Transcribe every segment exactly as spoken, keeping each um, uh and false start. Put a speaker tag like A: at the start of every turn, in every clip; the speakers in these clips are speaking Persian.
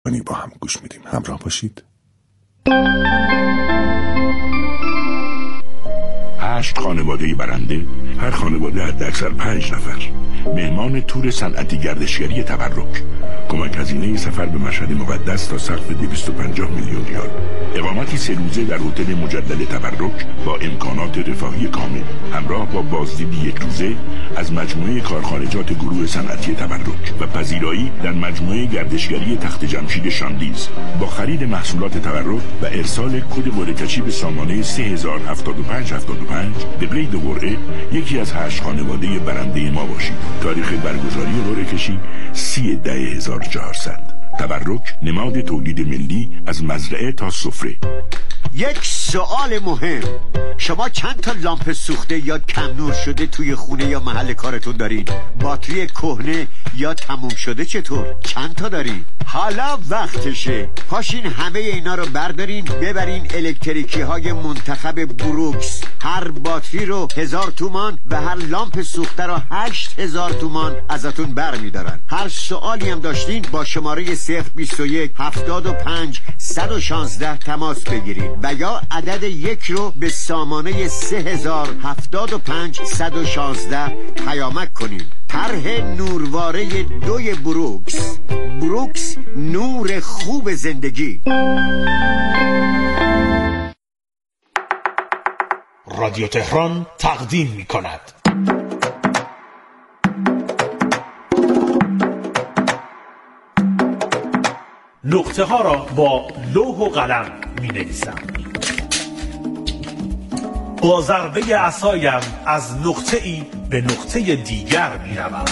A: با هم گوش میدیم. همراه باشید.
B: هشت خانواده برنده، هر خانواده حداکثر پنج نفر، مهمان تور صنعتی گردشگری تبرک، کمک هزینه سفر به مشهد مقدس تا سقف دویست و پنجاه میلیون ریال، اقامتی سه روزه در هتل مجلل تبرک با امکانات رفاهی کامل، همراه با بازدیدی یک روزه از مجموعه کارخانجات گروه صنعتی تبرک و پذیرایی در مجموعه گردشگری تخت جمشید شاندیز با خرید محصولات تبرک و ارسال کد قرعه‌کشی به سامانه سه هزار و هفتاد و پنج هفتاد و پنج به قید قرعه یکی از هشت خانواده برنده ما باشید. تاریخ برگزاری قرعه‌کشی سی ده هزار و چهارصد. تبرک، نماد تولید ملی از مزرعه تا سفره.
C: یک سوال مهم، شما چند تا لامپ سوخته یا کم نور شده توی خونه یا محل کارتون دارین؟ باتری کهنه یا تموم شده چطور؟ چند تا دارین؟ حالا وقتشه پاشین همه اینا رو بردارین ببرین الکتریکی های منتخب بروکس. هر باتری رو هزار تومان و هر لامپ سوخته رو هشت هزار تومان ازتون بر میدارن. هر سوالی هم داشتین با شماره صفر بیست و یک هفتاد و پنج صد و شانزده تماس بگیرید و یا عدد یک رو به سامانه سه هزار و هفتاد و پنج صد و شانزده پیامک کنید. طرح نورواره دوی بروکس. بروکس، نور خوب زندگی.
D: رادیو تهران تقدیم می کند نقطه ها را با لوح و قلم می نویسم، با ضربه عصایم از نقطه ای به نقطه دیگر می روم.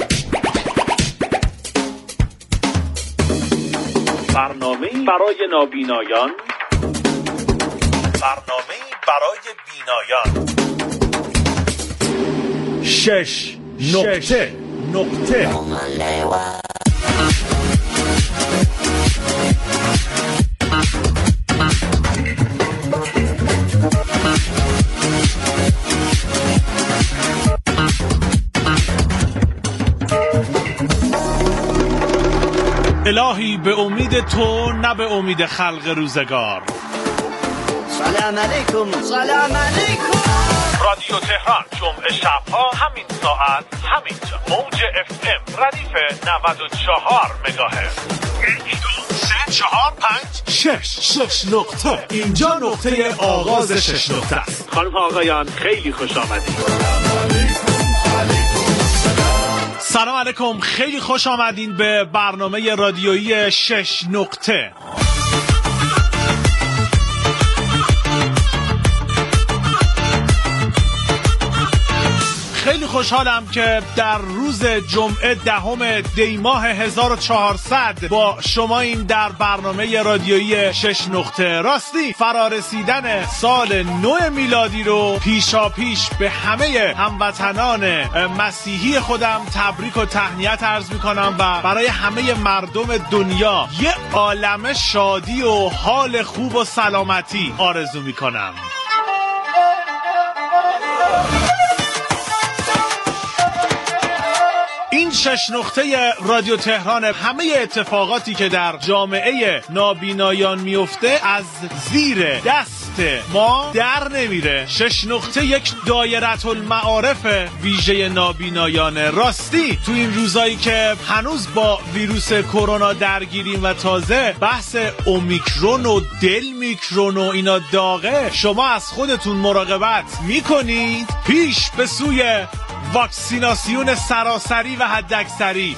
D: برنامه‌ای برای نابینایان، برنامه‌ای برای بینایان. شش نقطه نقطه الهی به امید تو نه به امید خلق روزگار.
E: سلام علیکم. سلام علیکم.
D: رادیو تهران جمعه شبها همین ساعت همین جا موج اف ام ردیف نود و چهار مگاهرتز. یک دو سه چهار پنج شش شش نقطه. اینجا نقطه آغاز شش نقطه است. خانم آقایان خیلی خوش آمدید. سلام علیکم، خیلی خوش آمدین به برنامه رادیویی شش نقطه. خیلی خوشحالم که در روز جمعه دهم دی ماه هزار و چهارصد با شما این در برنامه رادیویی شش نقطه. راستی فرارسیدن سال نو میلادی رو پیشا پیش به همه هموطنان مسیحی خودم تبریک و تهنیت عرض میکنم و برای همه مردم دنیا یه عالمه شادی و حال خوب و سلامتی آرزو میکنم. این شش نقطه رادیو تهران، همه اتفاقاتی که در جامعه نابینایان میفته از زیر دست ما در نمیره. شش نقطه یک دایره المعارف ویژه نابینایان. راستی تو این روزایی که هنوز با ویروس کرونا درگیریم و تازه بحث اومیکرون و دل میکرون و اینا داغه، شما از خودتون مراقبت میکنید پیش به سوی واکسیناسیون سراسری و حداکثری.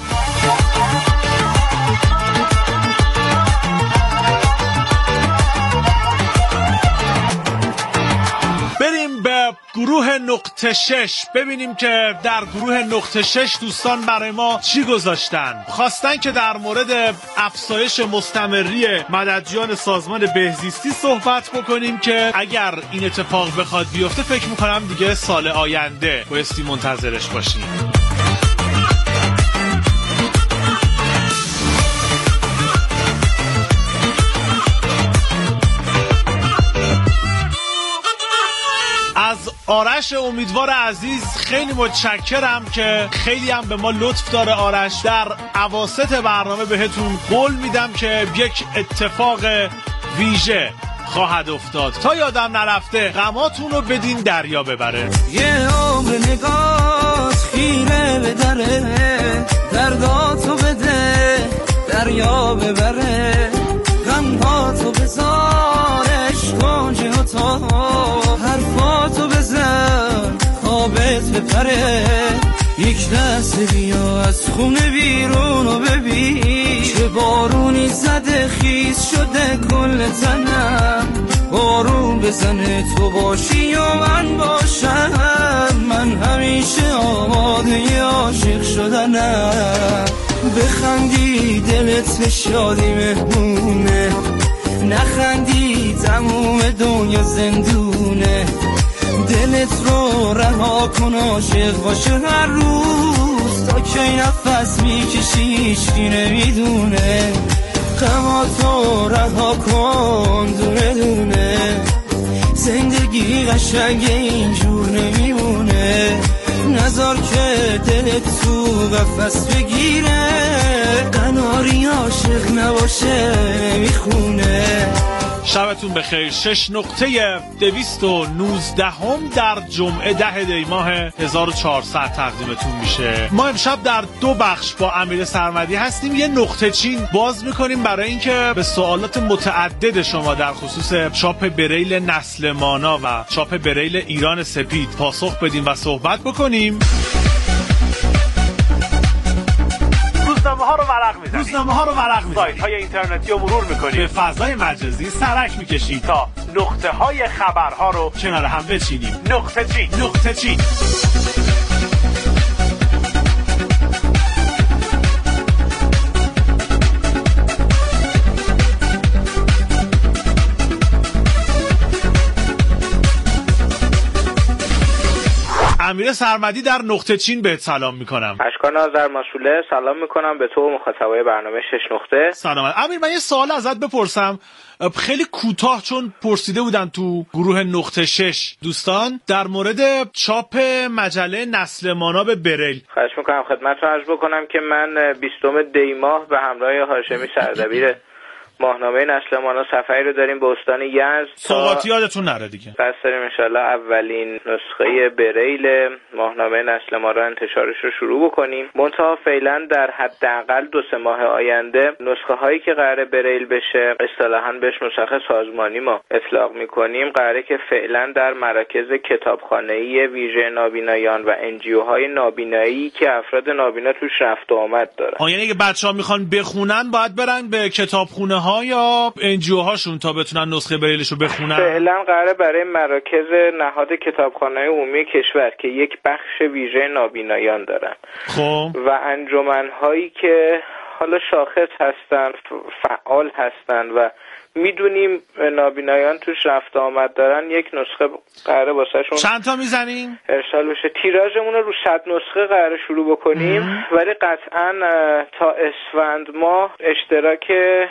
D: بریم به گروه نقطه شش ببینیم که در گروه نقطه شش دوستان برای ما چی گذاشتن. خواستن که در مورد افزایش مستمری مددیان سازمان بهزیستی صحبت بکنیم که اگر این اتفاق بخواد بیفته فکر میکنم دیگه سال آینده بایستی منتظرش باشیم. از آرش امیدوار عزیز، خیلی متشکرم که خیلی هم به ما لطف داره آرش. در اواسط برنامه بهتون قول میدم که یک اتفاق ویژه خواهد افتاد. تا یادم نرفته غماتون رو بدین دریا ببره.
F: یه عمر نگات خیره به دره، درداتو بده دریا ببره، غمهاتو بذارش کنج اتاق، حرفاتو بزن خوابت بپره، یک دست بیا از خونه بیرون و ببین چه بارونی زده خیس شده کل تنم، بارون بزنه تو باشی یا من باشم، من همیشه آماده عاشق شدنم، بخندی دلت به شادی مهمونه، نخندی تموم دنیا زندونه، دلت رو رها کن عاشق باشه هر روز، تا کی نفس میکشی هیچکی نمیدونه، غماتو رها کن دونه دونه، زندگی قشنگ اینجور نمیمونه، نذار که دلت تو قفس بگیره، قناری عاشق نباشه نمیخونه.
D: شبتون بخیر. شش نقطه دویست و نوزدهم در جمعه ده دی ماه هزار و چهارصد تقدیمتون میشه. ما امشب در دو بخش با امیر سرمدی هستیم. یه نقطه چین باز میکنیم برای اینکه به سوالات متعدد شما در خصوص چاپ بریل نسل مانا و چاپ بریل ایران سپید پاسخ بدیم و صحبت بکنیم. روزنامه ها رو ورق میزنید، روزنامه ها رو ورق میزنید، سایت های اینترنتی رو مرور میکنید، به فضای مجازی سرک میکشید تا نقطه های خبرها رو کنار هم بچینیم. نقطه چین، نقطه چین. امیر سرمدی در نقطه چین بهت سلام میکنم.
G: اشکان آذر مسئوله سلام میکنم به تو و مخاطبای برنامه شش نقطه.
D: سلام امیر، من یه سوال ازت بپرسم خیلی کوتاه، چون پرسیده بودن تو گروه نقطه شش دوستان در مورد چاپ مجله نسل مانا به بریل.
G: خواهش میکنم خدمتتون عرض بکنم که من بیستم دی ماه به همراه هاشمی سردبیر ماهنامه نسل مانا سفری رو داریم به استان یزد.
D: سوغاتی یادتون نره دیگه.
G: قصد داریم انشالله اولین نسخه بریل ماهنامه نسل مانا انتشارش رو شروع بکنیم. منتها فعلا در حداقل دو سه ماه آینده نسخه هایی که قراره بریل بشه اصطلاحاً بهش نسخه سازمانی ما اطلاق میکنیم، قراره که فعلا در مراکز کتابخانه‌ای ویژه نابینایان و انجیو های نابینایی که افراد نابینا توش رفت و آمد دارن.
D: آ یعنی اگه بچه‌ها میخوان بخونن باید برن به کتابخونه ها یا انجیو هاشون تا بتونن نسخه بریلشو بخونن؟
G: فعلا قراره برای مراکز نهاد کتابخانه‌های عمومی کشور که یک بخش ویژه نابینایان دارن
D: خب
G: و انجمن‌هایی که حالا شاخص هستن، فعال هستن و میدونیم نابینایان توش رفت آمد دارن، یک نسخه قراره واسهشون.
D: چند تا میزنین؟
G: ارسال بشه. تیراژمون رو رو صد نسخه قراره شروع بکنیم ام. ولی قطعا تا اسفند ماه اشتراک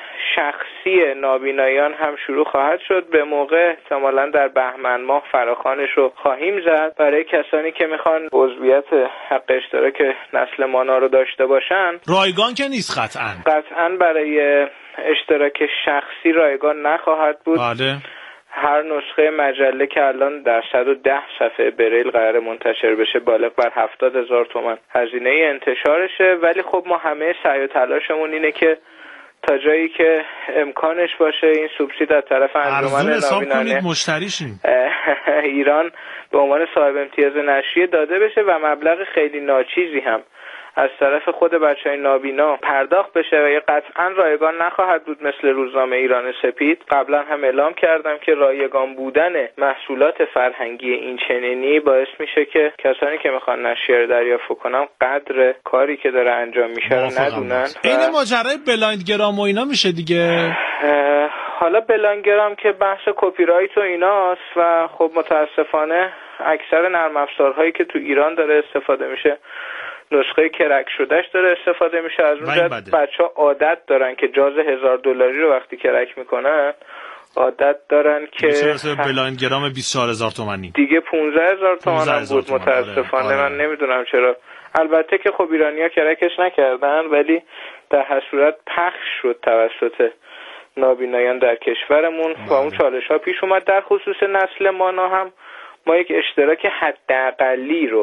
G: شخصی نابینایان هم شروع خواهد شد. به موقع احتمالاً در بهمن ماه فراخوانش رو خواهیم زد برای کسانی که میخوان عضویت حق اشتراک نسل مانا رو داشته باشن.
D: رایگان که نیست قطعا.
G: قطعا برای اشتراک شخصی رایگان نخواهد بود.
D: بله.
G: هر نسخه مجله که الان در صد و ده صفحه بریل قرار منتشر بشه بالغ بر هفتاد هزار تومان هزینه انتشارشه، ولی خب ما همه سعی و تلاشمون اینه که تا جایی که امکانش باشه این سوبسید از طرف انجمن نابینان
D: مشتریشیم
G: ایران به عنوان صاحب امتیاز نشریه داده بشه و مبلغ خیلی ناچیزی هم از طرف خود بچهای نابینا پرداخت بشه و یه قطعا رایگان نخواهد بود مثل روزنامه ایران سپید. قبلا هم اعلام کردم که رایگان بودن محصولات فرهنگی این چنینی باعث میشه که کسانی که میخوان نشریه دریافت کنن قدر کاری که داره انجام میشه رو ندونن.
D: این ماجرای بلایندگرام و اینا میشه دیگه.
G: حالا بلایندگرام که بحث کپی رایت و ایناست و خب متاسفانه اکثر نرم افزارهایی که تو ایران داره استفاده میشه نسخه کرک شدهش داره استفاده میشه. از اون جهت بچه‌ها عادت دارن که جاز هزار دلاری رو وقتی کرک میکنن عادت دارن که
D: چرا بلایندگرام بیست و چهار هزار تومانی دیگه
G: پانزده هزار تومان بود متاسفانه. آره. آره. من نمیدونم چرا. البته که خب ایرانی‌ها کرکش نکردن، ولی در هر صورت پخش شد توسط نابینایان در کشورمون و اون چالش‌ها پیش اومد. در خصوص نسل مانا هم ما یک اشتراک حداقلی رو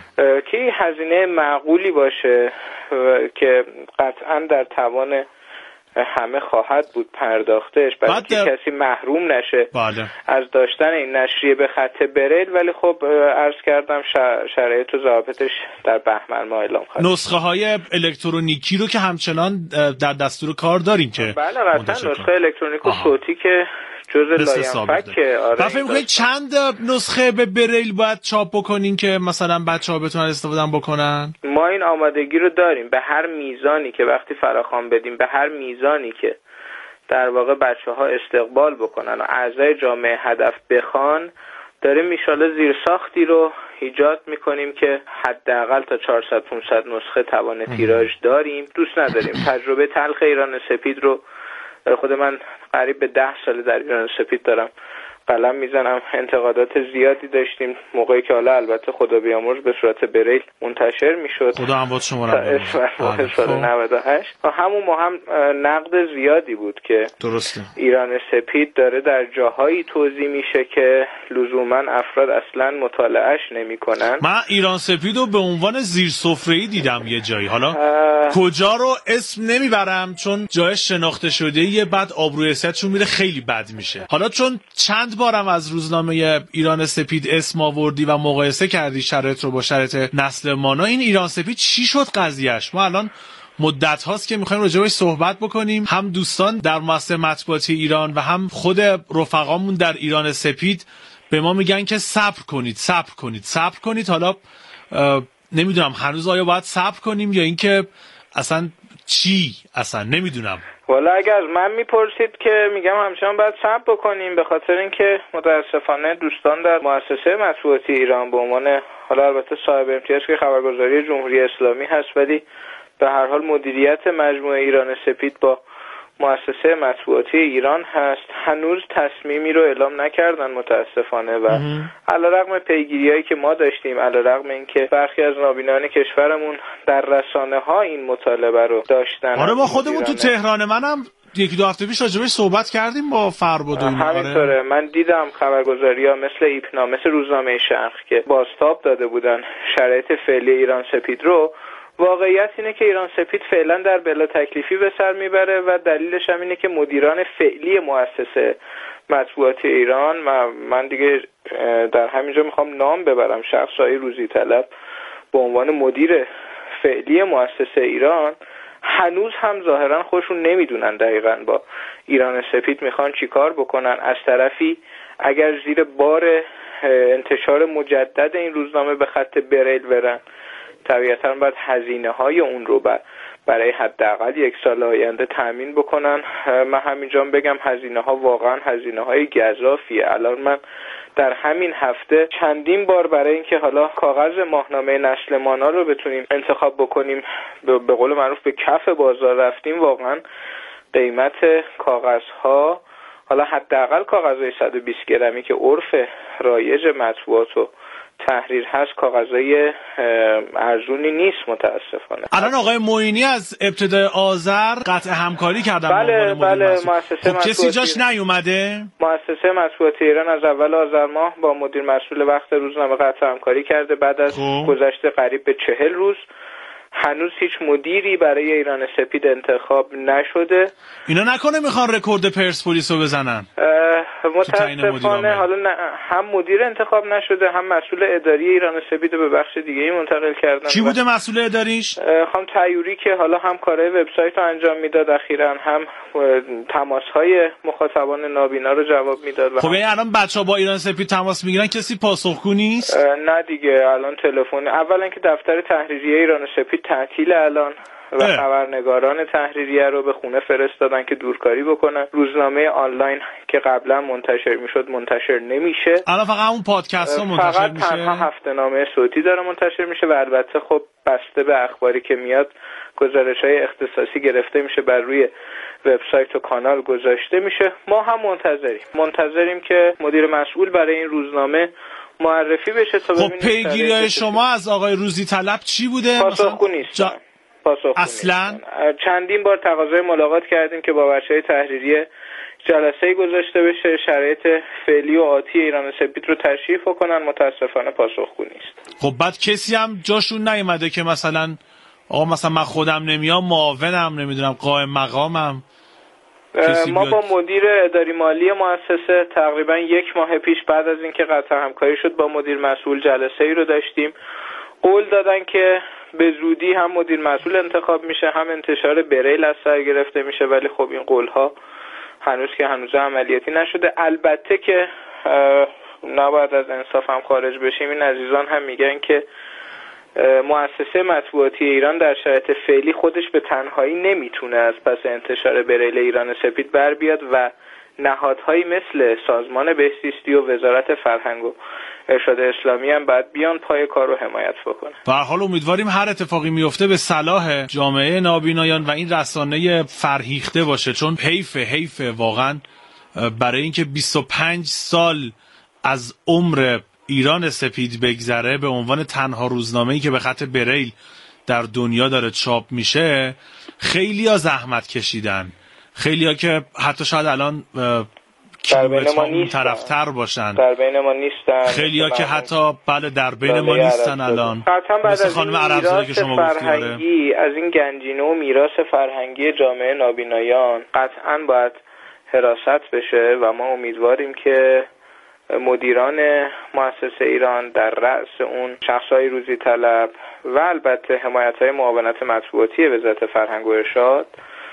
G: که هزینه معقولی باشه که قطعاً در توان همه خواهد بود پرداختش، برای که کسی محروم نشه
D: باده.
G: از داشتن این نشریه به خط بریل. ولی خب عرض کردم شرایط و ضوابطش در بهمن ماه اعلام خواهد.
D: نسخه های الکترونیکی رو که همچنان در دستور کار داریم که
G: بله قطعا نسخه الکترونیک و صوتی که جزء لاینفکه. آره.
D: و فکر می‌کنید چند نسخه به بریل باید چاپ بکنین که مثلا بچه‌ها بتونن استفاده بکنن؟
G: ما این آمادگی رو داریم به هر میزانی که وقتی فراخوان بدیم، به هر میزانی که در واقع بچه‌ها استقبال بکنن و اعضای جامعه هدف بخوان، داریم میشاله زیرساختی رو ایجاد میکنیم که حداقل تا چهارصد پانصد نسخه توان تیراژ داریم. دوست نداریم تجربه تلخ ایران سپید رو، خود من قریب به ده سال در ایران سپید دارم قلم میزنم، انتقادات زیادی داشتیم موقعی که حالا البته خدا بیامرز به صورت بریل منتشر میشد.
D: خدا هم بود شما رو
G: سال نود و هشت همون ما هم نقد زیادی بود که
D: درسته
G: ایران سپید داره در جاهایی توزیع میشه که لزوما افراد اصلا مطالعهش نمیکنن.
D: من ایران سپید رو به عنوان زیر سفره‌ای دیدم یه جایی، حالا اه... کجا رو اسم نمیبرم چون جای شناخته شده‌ایه، بعد آبروی حیثیتشون میره خیلی بد میشه. حالا چون چند بارم از روزنامه ایران سپید اسم آوردی و مقایسه کردی شرایط رو با شرایط نسل مانا، این ایران سپید چی شد قضیهش؟ ما الان مدت هاست که میخوایم راجع بهش صحبت بکنیم، هم دوستان در مؤسسه مطبوعاتی ایران و هم خود رفقامون در ایران سپید به ما میگن که صبر کنید صبر کنید صبر کنید. حالا نمیدونم هنوز آیا باید صبر کنیم یا اینکه اصلا چی؟ اصلا نمیدونم.
G: والا اگر از من میپرسید که میگم همچنان باید صبر بکنیم، به خاطر اینکه متاسفانه دوستان در مؤسسه مطبوعاتی ایران به عنوان حالا البته صاحب امتیاز که خبرگزاری جمهوری اسلامی هست، ولی به هر حال مدیریت مجموعه ایران سپید با مؤسسه مطبوعاتی ایران هست، هنوز تصمیمی رو اعلام نکردن متاسفانه و علیرغم پیگیری‌هایی که ما داشتیم، علیرغم اینکه برخی از نابینان کشورمون در رسانه‌ها این مطالبه رو داشتن.
D: آره ما خودمون تو تهران منم یکی دو هفته پیش راجبش صحبت کردیم با فرباد و اینا.
G: همینطوره. آره. من دیدم خبرگزاری‌ها مثل ایپنا، مثل روزنامه شرق که بازتاب داده بودن شرایط فعلی ایران سپید رو. واقعیت اینه که ایران سپید فعلا در بلا تکلیفی به سر میبره و دلیلش هم اینه که مدیران فعلی مؤسسه مطبوعاتی ایران و من دیگه در همینجا میخوام نام ببرم، شخصای روزی طلب به عنوان مدیر فعلی مؤسسه ایران هنوز هم ظاهرا خودشون نمیدونن دقیقاً با ایران سپید میخوان چی کار بکنن. از طرفی اگر زیر بار انتشار مجدد این روزنامه به خط بریل برن، طبیعتاً باید هزینه های اون رو برای حداقل یک سال آینده تأمین بکنن. من همینجا بگم هزینه ها واقعا هزینه های گزافیه. الان من در همین هفته چندین بار برای اینکه حالا کاغذ ماهنامه نسل مانا رو بتونیم انتخاب بکنیم به قول معروف به کف بازار رفتیم. واقعا قیمت کاغذ ها، حالا حداقل کاغذهای صد و بیست گرمی که عرف رایج مطبوعات و تحریر هست، کاغذهای ارزونی نیست متاسفانه.
D: الان آقای معینی از ابتدای آذر قطع همکاری کردن.
G: بله بله مؤسسه
D: خب کسی جاش نیومده؟
G: مؤسسه مطبوعاتی ایران از اول آذر ماه با مدیر مسئول وقت روزنامه قطع همکاری کرده. بعد از خوب. گذشت قریب به چهل روز هنوز هیچ مدیری برای ایران سپید انتخاب نشده.
D: اینا نکنه میخوان رکورد پرسپولیس رو بزنن؟
G: متاسفانه حالا هم مدیر انتخاب نشده، هم مسئول اداری ایران سپید به بخش دیگه ای منتقل کردن.
D: کی بوده مسئول اداریش؟
G: خانم تیوری که حالا هم کارهای وبسایت رو انجام میداد اخیراً، هم تماس‌های مخاطبان نابینا رو جواب میداد.
D: خب این الان بچه‌ها با ایران سپید تماس میگیرن، کسی پاسخگو نیست؟
G: نه دیگه. الان تلفن اولا که دفتر تحریریه ایران سپید تعطیل الان و خبرنگاران تحریریه رو به خونه فرستادن که دورکاری بکنن. روزنامه آنلاین که قبلا منتشر میشد منتشر نمیشه.
D: الان فقط اون پادکست ها منتشر
G: فقط
D: میشه.
G: تنها هفته‌نامه صوتی داره منتشر میشه و البته خب بسته به اخباری که میاد گزارش‌های اختصاصی گرفته میشه بر روی وبسایت و کانال گذاشته میشه. ما هم منتظریم منتظریم که مدیر مسئول برای این روزنامه معرفی بشه تا ببینیم.
D: خب پیگیری شما از آقای روزی طلب چی بوده؟
G: پاسخگو نیستن. جا... پاسخگو
D: اصلا
G: نیستن. چندین بار تقاضای ملاقات کردیم که با بچهای تحریریه جلسه‌ای گذاشته بشه، شرایط فعلی و آتی ایران سپید رو تشریح کنن، متاسفانه پاسخگو نیست.
D: خب بعد کسی هم جاشون نیومده که مثلا آقا مثلا من خودم نمیام، معاونم، نمیدونم قائم مقامم،
G: ما با مدیر اداری مالی مؤسسه تقریبا یک ماه پیش بعد از اینکه قطع همکاری شد با مدیر مسئول جلسه ای رو داشتیم. قول دادن که به زودی هم مدیر مسئول انتخاب میشه هم انتشار بریل از سر گرفته میشه، ولی خب این قول ها هنوز که هنوز عملیاتی نشده. البته که نباید از انصاف هم خارج بشیم، این عزیزان هم میگن که مؤسسه مطبوعاتی ایران در شرایط فعلی خودش به تنهایی نمیتونه از پس انتشار بریل ایران سپید بر بیاد و نهادهایی مثل سازمان بهزیستی و وزارت فرهنگ و ارشاد اسلامی هم باید بیان پای کار رو حمایت بکنه.
D: به هر حال امیدواریم هر اتفاقی میفته به صلاح جامعه نابینایان و این رسانه فرهیخته باشه، چون حیف حیف واقعا برای اینکه بیست و پنج سال از عمر ایران سپید بگذره به عنوان تنها روزنامه‌ای که به خط بریل در دنیا داره چاپ میشه. خیلی‌ها زحمت کشیدن، خیلی‌ها که حتی شاید الان
G: در بین ما نیستن،
D: طرفدار باشن،
G: در بین ما نیستن،
D: خیلی‌ها که حتی بله در بین ما نیستن الان.
G: مثل خانم عربزاده که شما گفتید، از این گنجینه و میراث فرهنگی جامعه نابینایان قطعاً باید حراست بشه و ما امیدواریم که مدیران مؤسسه ایران در رأس اون شخصهای روزی طلب و البته حمایت‌های معاونت مطبوعاتی وزارت فرهنگ و ارشاد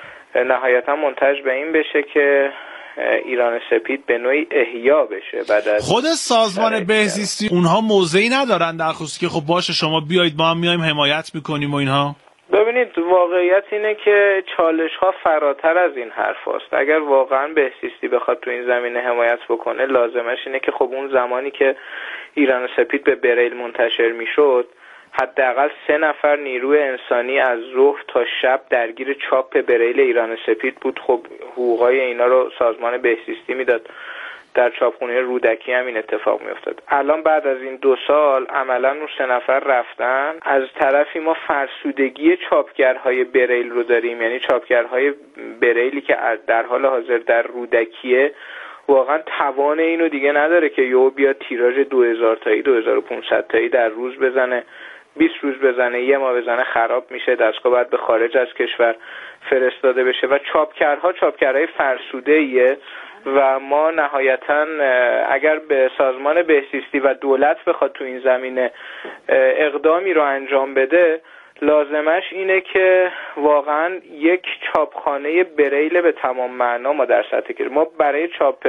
G: نهایتا منتج به این بشه که ایران سپید به نوعی احیا بشه. بعد از
D: خود سازمان بهزیستی اونها موضعی ندارن در خصوصی که خب باشه شما بیایید ما هم میایم حمایت میکنیم و اینها؟
G: ببینید واقعیت اینه که چالش ها فراتر از این حرف هست. اگر واقعا بهزیستی بخواد تو این زمینه حمایت بکنه لازمش اینه که خب اون زمانی که ایران سپید به بریل منتشر میشد حداقل سه نفر نیروی انسانی از ظهر تا شب درگیر چاپ بریل ایران سپید بود. خب حقوقای اینا رو سازمان بهزیستی میداد، در چاپخونه رودکی هم این اتفاق میافتاد. الان بعد از این دو سال عملا اون سه نفر رفتن. از طرفی ما فرسودگی چاپگرهای بریل رو داریم، یعنی چاپگرهای بریلی که در حال حاضر در رودکیه واقعا توان اینو دیگه نداره که یهو بیاد تیراژ دو هزار تایی دو هزار و پانصد تایی در روز بزنه، بیست روز بزنه، یه ماه بزنه، خراب میشه، دستگاه باید به خارج از کشور فرستاده بشه و چاپکرها چاپکرهای فرسوده‌ایه و ما نهایتا اگر به سازمان بهزیستی و دولت بخواد تو این زمینه اقدامی رو انجام بده لازمش اینه که واقعا یک چاپخانه بریل به تمام معنا ما در سطح کشور. ما برای چاپ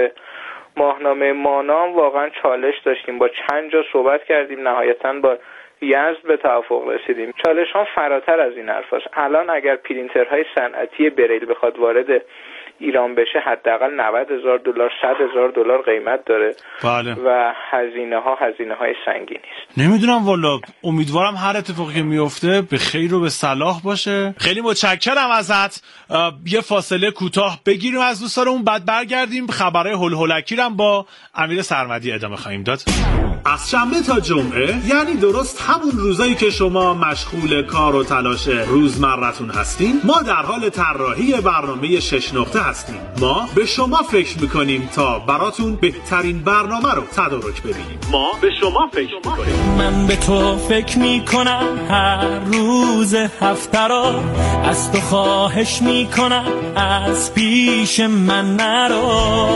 G: ماهنامه مانام واقعا چالش داشتیم، با چند جا صحبت کردیم، نهایتا با یزد به توافق رسیدیم. چالش ها فراتر از این حرف هست. الان اگر پرینترهای صنعتی بریل بخواد وارد ایران بشه حداقل نود هزار دلار صد هزار دلار قیمت داره.
D: بله.
G: و هزینه ها هزینه های سنگینی است.
D: نمیدونم والا، امیدوارم هر اتفاقی که میفته به خیر و به صلاح باشه. خیلی متشکرم ازت. یه فاصله کوتاه بگیریم از دوستانمون، بعد برگردیم خبرهای هول هولکی رو با امیر سرمدی ادامه خواهیم داد. از شنبه تا جمعه، یعنی درست همون روزایی که شما مشغول کار و تلاش روزمرتون هستین، ما در حال طراحی برنامه شش نقطه هستیم. ما به شما فکر میکنیم تا براتون بهترین برنامه رو تدارک ببینیم. ما به شما فکر میکنیم.
F: من به تو فکر میکنم هر روز هفته رو، از تو خواهش میکنم از پیش من نرو.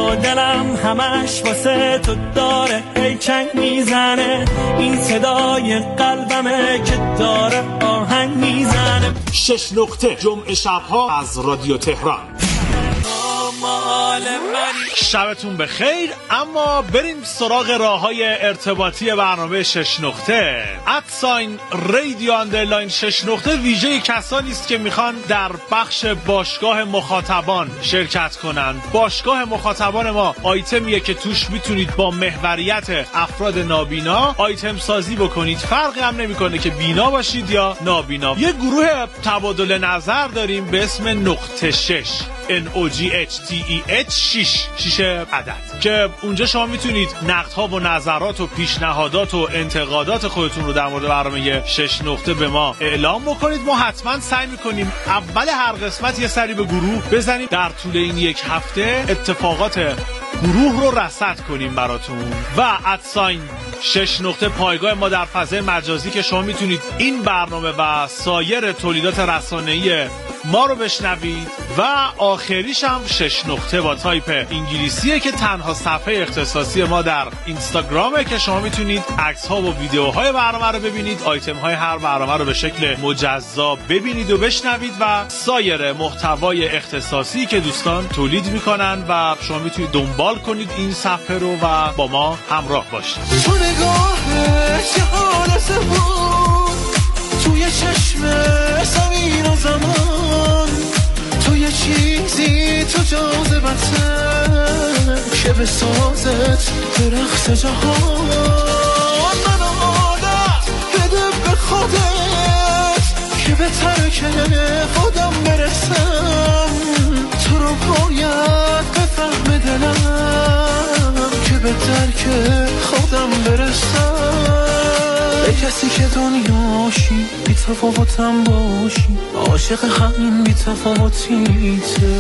F: دلم همش واسه تو داره هی چنگ میزنه، این صدای قلبمه که داره آهنگ میزنه.
D: شش نقطه جمعه شبها از رادیو تهران.
F: مال منی
D: شبتون بخیر. اما بریم سراغ راه‌های ارتباطی برنامه شش نقطه. ادساین رادیو اندرلاین شش نقطه ویژه کسانی است که میخوان در بخش باشگاه مخاطبان شرکت کنند. باشگاه مخاطبان ما آیتمیه که توش میتونید با محوریت افراد نابینا آیتم سازی بکنید. فرقی هم نمیکنه که بینا باشید یا نابینا. یه گروه تبادل نظر داریم به اسم نقطه شش ان او جی اچ تی ای اچ شش شش عدد که اونجا شما میتونید نقدها و نظرات و پیشنهادات و انتقادات خودتون رو در مورد برنامه شش نقطه به ما اعلام بکنید. ما حتما سعی میکنیم اول هر قسمت یه سری به گروه بزنیم، در طول این یک هفته اتفاقات گروه رو رصد کنیم براتون. و ادساین شش نقطه پایگاه ما در فضای مجازی که شما میتونید این برنامه و سایر تولیدات رسانه‌ای ما رو بشنوید. و آخریش هم شش نقطه با تایپ انگلیسیه که تنها صفحه اختصاصی ما در اینستاگرامه که شما میتونید عکس ها و ویدیوهای برنامه رو ببینید، آیتم های هر برنامه رو به شکل مجزا ببینید و بشنوید و سایر محتوای اختصاصی که دوستان تولید میکنن و شما میتونید دنبال کنید این صفحه رو و با ما همراه باشید.
F: تو نگاهت یه حالت بود توی چشم زمین و زمان، تو یه چیزی تو جاذبته که بسازت درخت جهان. من عادت بده به خودت که به ترک خودم برسم، تو رو باید بفهم دلم که به ترک خودم برسم. به کسی که دنیاشی بی تفاوتم باشی، عاشق همین بی تفاوتیته.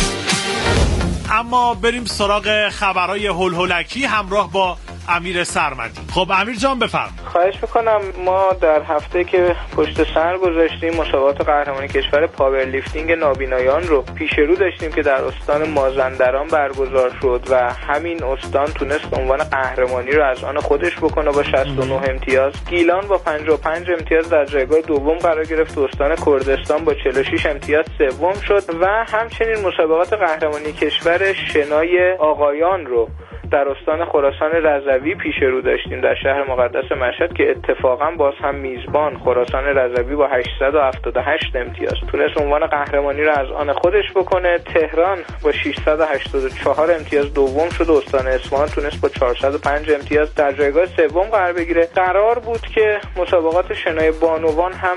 D: اما بریم سراغ خبرهای هول هولکی همراه با امیر سرمدی. خب امیر جان بفرم.
G: خواهش میکنم. ما در هفته که پشت سر گذاشتیم مسابقات قهرمانی کشور پاورلیفتینگ نابینایان رو پیش رو داشتیم که در استان مازندران برگزار شد و همین استان تونست عنوان قهرمانی رو از آن خودش بکنه با شصت و نه امتیاز. گیلان با پنجاه و پنج امتیاز در جایگاه دوم قرار گرفت و استان کردستان با چهل و شش امتیاز سوم شد. و همچنین مسابقات قهرمانی کشور شنای آقایان رو در استان خراسان رضوی پیش رو داشتیم در شهر مقدس مشهد که اتفاقا باز هم میزبان خراسان رضوی با هشتصد و هفتاد و هشت امتیاز تونست عنوان قهرمانی رو از آن خودش بکنه. تهران با ششصد و هشتاد و چهار امتیاز دوم شد و استان اصفهان تونست با چهارصد و پنج امتیاز در جایگاه سوم قرار بگیره. قرار بود که مسابقات شنای بانوان هم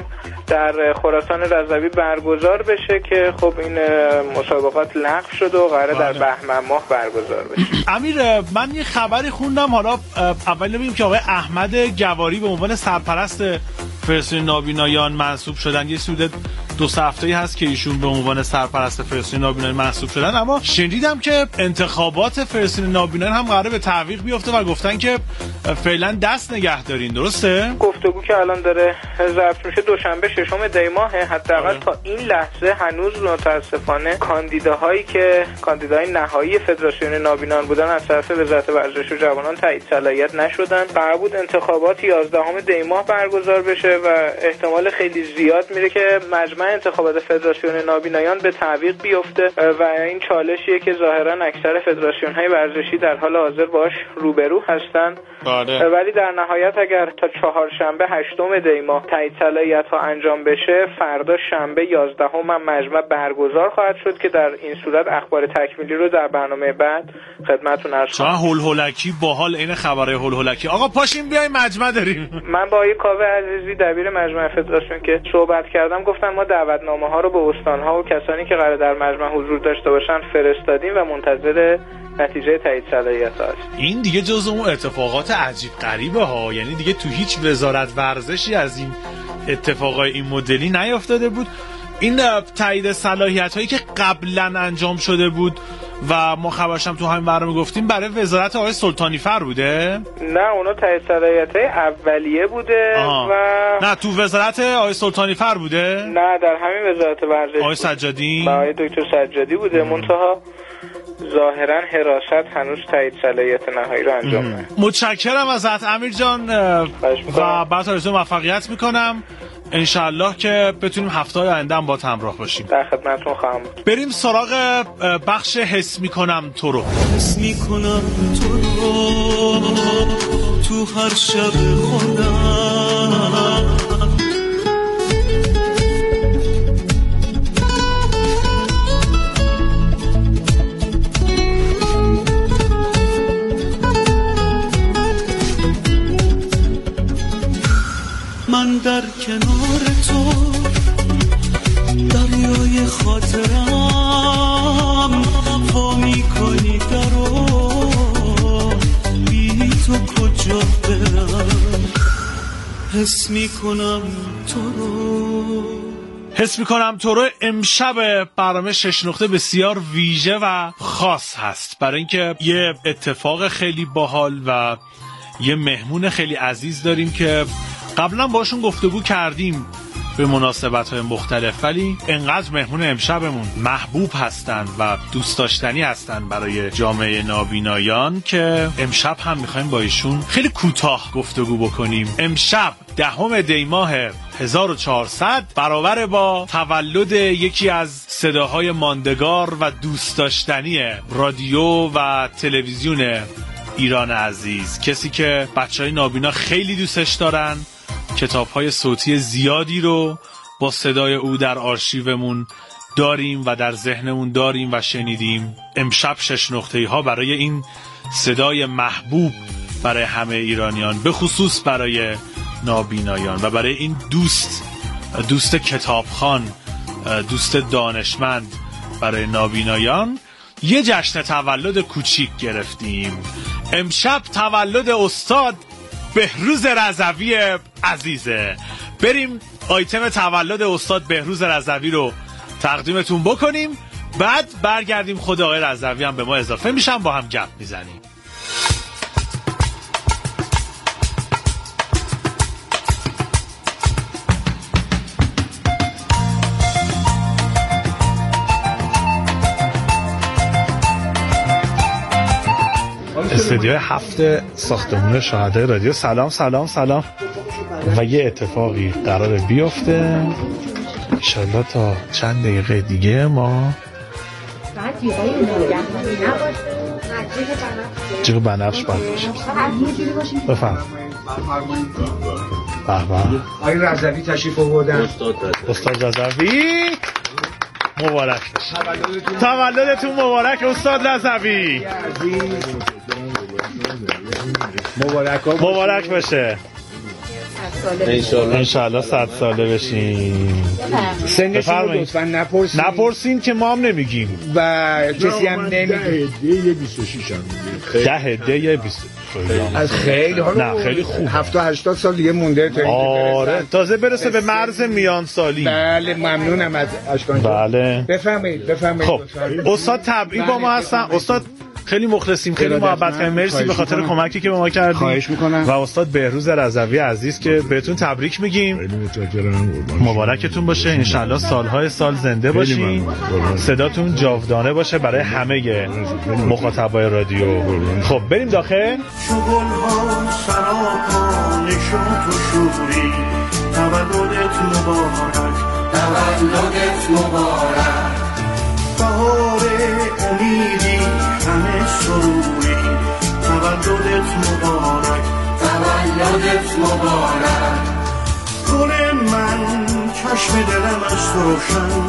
G: در خراسان رضوی برگزار بشه که خب این مسابقات لغو شد و قراره در بهمن ماه برگزار بشه.
D: امیر من یه خبری خوندم، حالا اول ببینیم که آقای احمد گواری به عنوان سرپرست فدراسیون نابینایان منصوب شدن. یه سود دو سه هفته‌ای هست که ایشون به عنوان سرپرست فدراسیون نابینایان منصوب شدن، اما شنیدم که انتخابات فدراسیون نابینایان هم قراره به تعویق بیفته و گفتن که فعلا دست نگه دارین. درسته؟
G: گفتگو که الان داره ضبط میشه دوشنبه ششم دی ماه، حداقل تا این لحظه هنوز متاسفانه کاندیداهایی که کاندیدای نهایی فدراسیون نابینایان بودن از طرف وزارت ورزش و جوانان تایید صلاحیت نشدن. قرار بود انتخابات یازدهم دی ماه برگزار بشه و احتمال خیلی زیاد میره که مجمع انتخابات فدراسیون نابینایان به تعویق بیفته و این چالشیه که ظاهرا اکثر فدراسیون‌های ورزشی در حال حاضر باش روبرو هستن.
D: بله.
G: ولی در نهایت اگر تا چهارشنبه هشتم دی ماه تایید صلاحیت‌ها انجام بشه، فردا شنبه یازدهم هم مجمع برگزار خواهد شد که در این صورت اخبار تکمیلی رو در برنامه بعد خدمتتون عرض
D: خواهم. چرا هول هولکی باحال این خبره هول هولکی. آقا پاشیم بیایم مجمع داریم.
G: من با آقای کاوه عزیزی دبیر مجمع فدراسیون که صحبت کردم گفتم ما دعوتنامه ها رو به استان‌ها و کسانی که قرار در مجمع حضور داشته باشن فرستادیم و منتظر نتیجه تایید صلاحیت هست. این
D: دیگه جزو اون اتفاقات عجیب غریبه ها، یعنی دیگه تو هیچ وزارت ورزشی از این اتفاقای این مدلی نیافتاده بود. این تایید صلاحیت هایی که قبلا انجام شده بود و ما خبرشم تو همین برنامه گفتیم برای وزارت آقای سلطانی فر بوده؟
G: نه اونا تایید صلاحیت های اولیه بوده. آه. و
D: نه تو وزارت آقای سلطانی فر بوده؟
G: نه در همین وزارت ورزش
D: آقای سجادی؟
G: آقای دکتر سجادی بوده. منتها ظاهرا حراست هنوز تایید صلاحیت نهایی رو انجام نده.
D: متشکرم ازت امیر جان و بعد آرزوی موفقیت میکنم. انشالله که بتونیم هفته‌های آینده هم با همراه باشیم.
G: در خدمتتون خواهم بود.
D: بریم سراغ بخش حس میکنم تو رو.
F: حس میکنم تو رو تو هر شب خودم، من در کنار تو دریای خاطرم وا میکنی درو، بی تو کجا برم، حس میکنم تو رو.
D: حس میکنم تو رو امشب برنامه شش نقطه بسیار ویژه و خاص هست، برای اینکه یه اتفاق خیلی باحال و یه مهمون خیلی عزیز داریم که قبلا باشون گفتگو کردیم به مناسبت‌های مختلف، ولی انقدر مهمون امشبمون محبوب هستن و دوست داشتنی هستن برای جامعه نابینایان که امشب هم می‌خوایم با ایشون خیلی کوتاه گفتگو بکنیم. امشب دهم دی ماه هزار و چهارصد برابر با تولد یکی از صداهای ماندگار و دوست داشتنی رادیو و تلویزیون ایران عزیز، کسی که بچهای نابینا خیلی دوستش دارن، کتاب‌های صوتی زیادی رو با صدای او در آرشیومون داریم و در ذهنمون داریم و شنیدیم. امشب شش نقطه‌ای ها برای این صدای محبوب برای همه ایرانیان، به خصوص برای نابینایان و برای این دوست دوست کتابخوان، دوست دانشمند برای نابینایان یه جشن تولد کوچیک گرفتیم. امشب تولد استاد بهروز رضوی عزیزه. بریم آیتم تولد استاد بهروز رضوی رو تقدیمتون بکنیم، بعد برگردیم خود آقای رضوی هم به ما اضافه میشن، با هم گپ میزنیم. استودیو هفت ساختمون شهدای رادیو. سلام سلام سلام. و یه اتفاقی قراره بیفته انشالله تا چند دقیقه دیگه ما جیغ بنفش باید باشه. بفهم بفهم
H: آقای رضوی تشریف آوردن.
D: استاد رضوی مبارک تولدتون مبارک استاد رضوی.
H: مبارک
D: مبارک باشه انشالله صد ساله بشین.
H: سنشون رو لطفا نپرسین
D: نپرسین که ما هم نمیگیم
H: و کسی هم نمیگه.
B: هده بیست و شش هم
D: ده هده بیست
H: از خیلی ها
D: نه خیلی خوب
H: هفتاد هشتاد سال دیگه مونده تا
D: آره تازه برسه به مرز میان سالی.
H: بله ممنونم از اشکان.
D: بله
H: بفرمایید بفرمایید.
D: خب استاد طبعی با ما هستن. استاد خیلی مخلصیم، خیلی محبت کردیم، مرسی به خاطر کمکی که به ما کردید.
H: خواهش میکنم.
D: و استاد بهروز رضوی عزیز که بهتون تبریک میگیم، مبارکتون باشه، انشالله سالهای سال زنده باشین، صداتون جاودانه باشه برای همه مخاطبای رادیو. خب بریم داخل.
F: شغل‌ها سراپا نشاط و شوری، تولدت مبارک تولدت مبارک، بهار امیدی همه سروری، تولدت مبارک تولدت مبارک، گل من چشم دلم از تو روشن،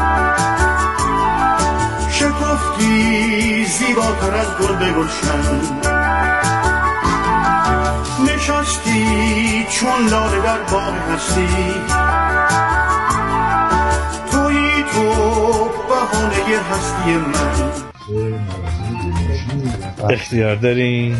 F: شکفتی زیباتر از گل به گلشن، نشستی چون لاله در باغ هستی، تویی تو بهانه هستی من.
D: اختیار دارین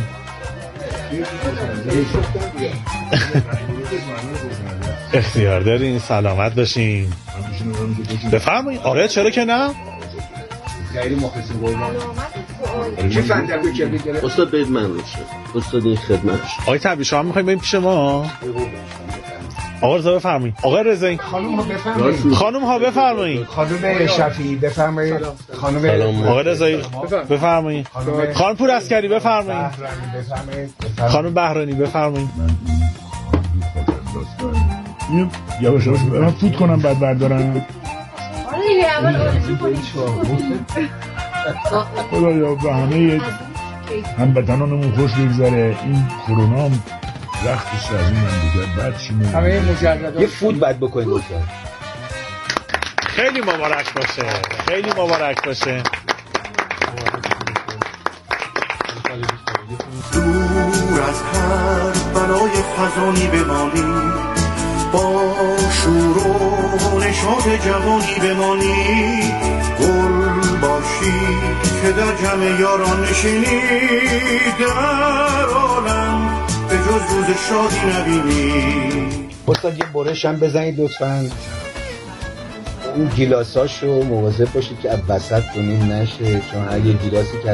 D: اختیار دارین سلامت باشین. بفرمایید. آره چرا که نه.
H: خیلی مخلصیم قربان. چه فندقی که بگیره
I: استاد بید من روشه استاد این خدمتش.
D: آقای طبیعی شما میخواییم بریم پیش ما. آقا رضا بفرمایید. آقا رضایی
H: خانم ها بفرمایید.
D: خانم ها بفرمایید.
H: خانم شفیعی بفرمایید. خانم
D: آقا رضایی بفرمایید. خانم پور عسکری بفرمایید. خانم بهرانی بفرمایید.
B: این یواش یواش من فوت کنم بعد بردارم. خدایا به همه هموطنانمون خوش بگذره. این کرونا هم وقتش از این من دیگر بعد چی میگه
H: همه مجردات یه فوت بعد بکنید لطفا.
D: خیلی مبارک باشه، خیلی مبارک باشه.
J: دور از هر بلای خزانی بمانی، با شور و نشاط جوانی بمانی، گل باشی که در جمع یاران نشینی، در عالم به جز روز شادی نبینی.
H: استاد یه برش هم بزنید لطفاً. اون گیلاساشو مواظب باشید که از وسط کنیم نشه، چون هر یه گیلاسی که